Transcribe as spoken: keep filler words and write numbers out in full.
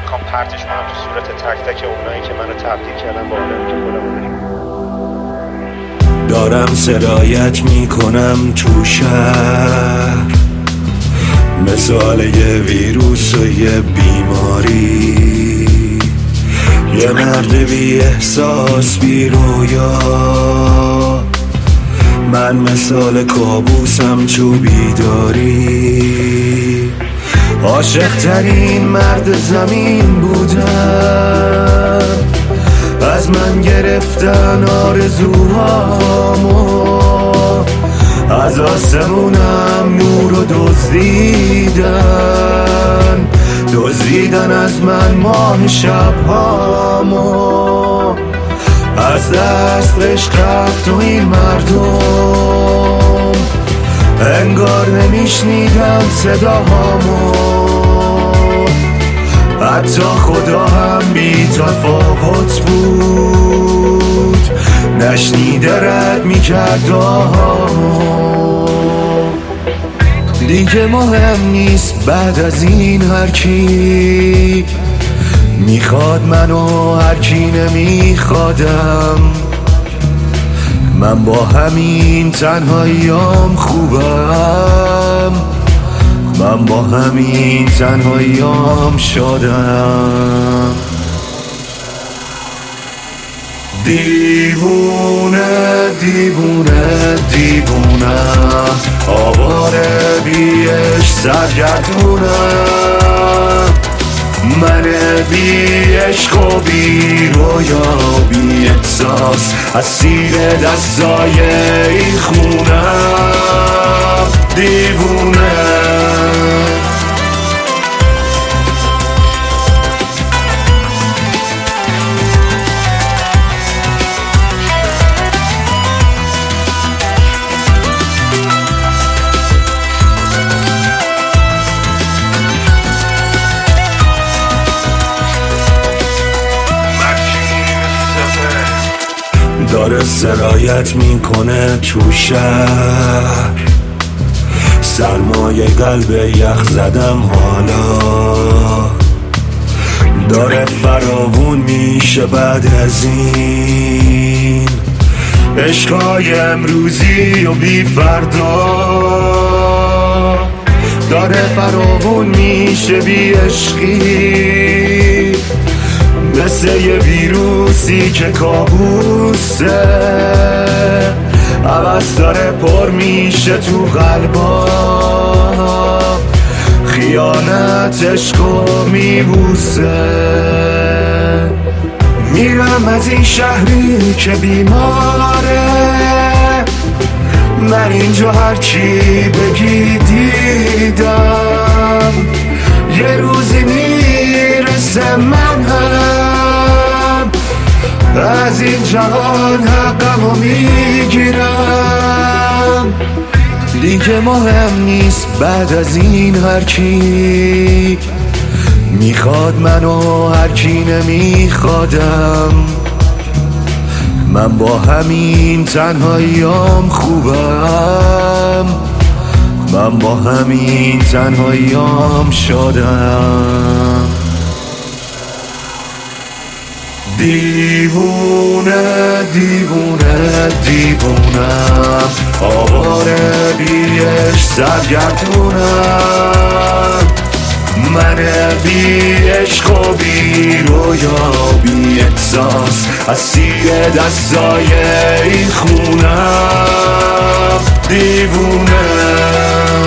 میخوام پرتش کنم تو صورت تک تک اونایی که منو تبدیل کردن با آدمی که خودمو داریم. دارم سرایت میکنم تو شهر، مثال یه ویروس و یه بیماری، یه مرد بی احساس بی رویا. من مثال کابوسم تو بیداری، عاشق ترین مرد زمین بودم. از من گرفتن آرزوهامو، از آسمونم نور و دزدیدن، دزدیدن از من ماه شبهامو. از دست عشق رفت و این مردم، انگار نمیشنیدم صداهامو. حتی خدا هم بی تفاوت بود، نشنیده رد میکرد دعاهامو. دیگه مهم نیست بعد از این هرکی میخواد منو، هرکی نمیخوادم. من با همین تنهاییام خوبم، من با همین تنهاییام شادم. دیوونه دیوونه دیوونه، آواره بیش سرگردونم. من بی عشق و بی رویا بی احساس، اسیر دستای این خونم. دیوونه داره سرایت میکنه تو شهر، سرمایه قلب یخ زدم حالا. داره فراوون میشه بعد از این عشقای امروزی و بی فردا. داره فراوون میشه بی عشقی، مثل یه ویروسی که کابوسه. عوض داره پر میشه تو قلبا، خیانت عشقو میبوسه. میرم از این شهری که بیماره، من اینجا هرچی بگی دیدم. یه روزی میرسه من هم از این جهان حقمو میگیرم. دیگه مهم نیست بعد از این هرکی میخواد منو، هرکی نمیخوادم. من با همین تنهاییام خوبم، من با همین تنهاییام شادم. دیوونه دیوونه دیوونم، آواره بیش سرگردونم. من بی عشق و بی رویا بی احساس، اسیر دستای این خونم. دیوونه